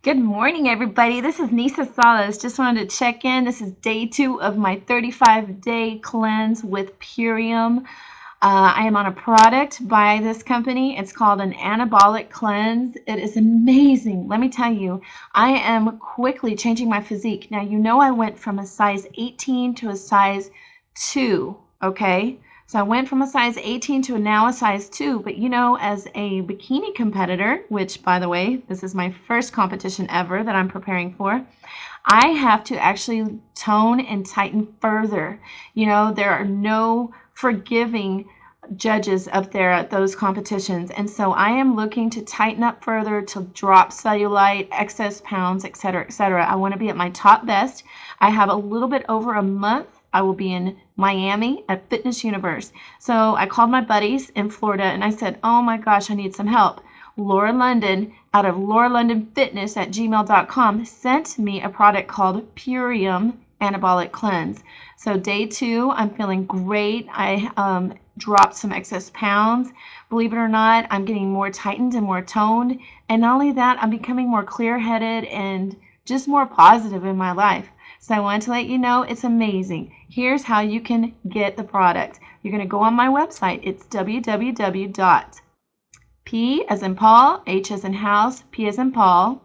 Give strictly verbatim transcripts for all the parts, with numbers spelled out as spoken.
Good morning, everybody. This is Nisa Salas. Just wanted to check in. This is day two of my thirty-five day cleanse with Purium. Uh, I am on a product by this company. It's called an anabolic cleanse. It is amazing. Let me tell you, I am quickly changing my physique. Now, you know I went from a size eighteen to a size two, okay? So I went from a size eighteen to now a size two, but you know, as a bikini competitor, which by the way, this is my first competition ever that I'm preparing for, I have to actually tone and tighten further. You know, there are no forgiving judges up there at those competitions, and so I am looking to tighten up further, to drop cellulite, excess pounds, etc, etc. I want to be at my top best. I have a little bit over a month. I will be in Miami at Fitness Universe. So I called my buddies in Florida and I said, oh my gosh, I need some help. Laura London out of Laura London Fitness at gmail dot com sent me a product called Purium Anabolic Cleanse. So day two, I'm feeling great. I um, dropped some excess pounds. Believe it or not, I'm getting more tightened and more toned. And not only that, I'm becoming more clear-headed and just more positive in my life. So I wanted to let you know it's amazing. Here's how you can get the product. You're going to go on my website. It's w w w dot p as in Paul, H as in house, P as in Paul,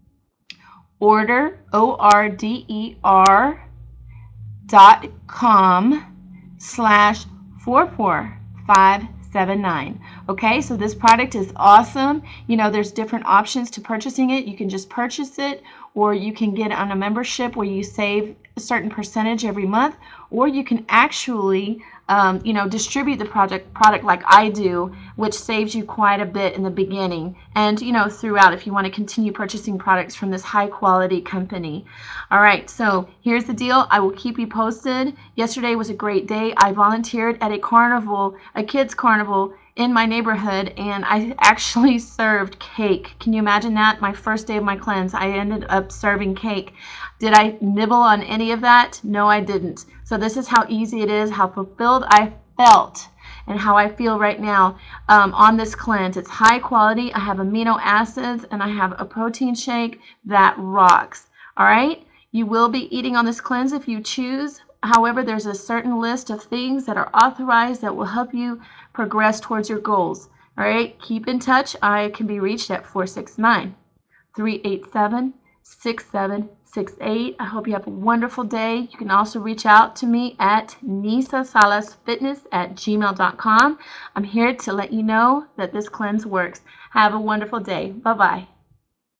order, O R D E R, dot com slash four four five seven nine. Okay, so this product is awesome. You know, there's different options to purchasing it. You can just purchase it, or you can get on a membership where you save a certain percentage every month, or you can actually um, you know, distribute the product product like I do, which saves you quite a bit in the beginning and, you know, throughout if you want to continue purchasing products from this high quality company. All right, so here's the deal. I will keep you posted. Yesterday was a great day. I volunteered at a carnival, a kids carnival in my neighborhood, and I actually served cake. Can you imagine that? My first day of my cleanse, I ended up serving cake. Did I nibble on any of that? No, I didn't. So this is how easy it is, how fulfilled I felt, and how I feel right now um, on this cleanse. It's high quality. I have amino acids, and I have a protein shake that rocks. All right? You will be eating on this cleanse if you choose. However, there's a certain list of things that are authorized that will help you progress towards your goals. All right? Keep in touch. I can be reached at four six nine, three eight seven, six seven six eight. I hope you have a wonderful day. You can also reach out to me at nisa salas fitness at gmail dot com. I'm here to let you know that this cleanse works. Have a wonderful day. Bye-bye.